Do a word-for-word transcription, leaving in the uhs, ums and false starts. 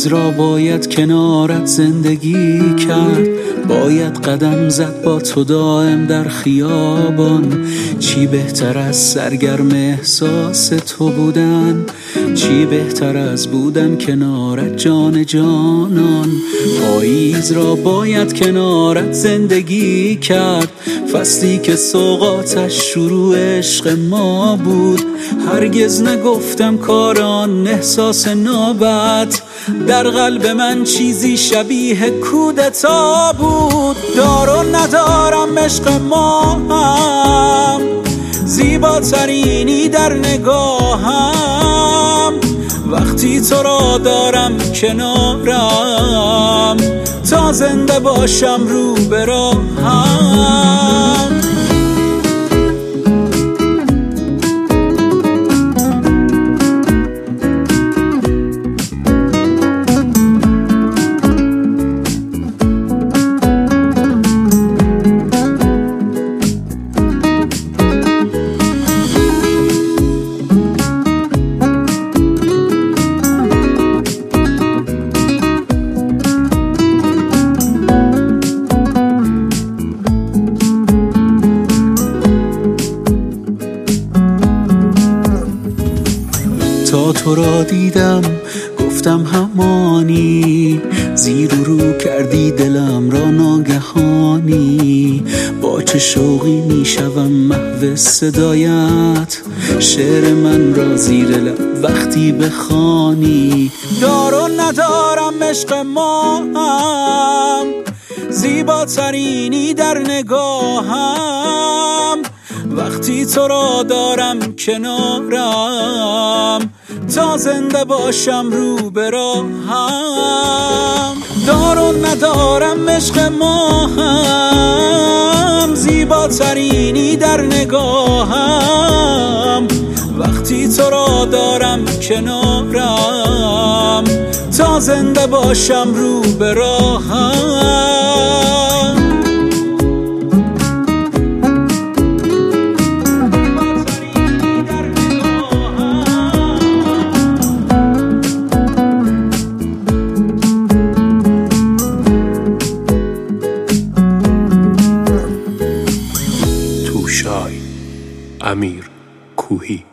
پاییز را باید کنارت زندگی کرد، باید قدم زد با تو دائم در خیابان. چی بهتر از سرگرم احساس تو بودن، چی بهتر از بودن کنارت جان جانان. پاییز را باید کنارت زندگی کرد، فصلی که سوغاتش شروع عشق ما بود. هرگز نگفتم کار آن احساس نابد، در قلب من چیزی شبیه کودتا بود. دار و ندارم عشق ما هم، زیباترینی در نگاهم. وقتی تو را دارم کنارم، تا زنده باشم رو به راهم. تا تو را دیدم گفتم همانی، زیر و رو کردی دلم را ناگهانی. با چه شوقی میشوم محو صدایت، شعر من را زیر لب وقتی بخوانی. دار و ندارم عشق ما هم، زیباترینی در نگاهم. وقتی تو را دارم کنارم، تا زنده باشم رو به راهم. دار و ندارم عشق ما هم، زیباترینی در نگاهم. وقتی تو را دارم کنارم، تا زنده باشم رو به راهم. امیر کوهی.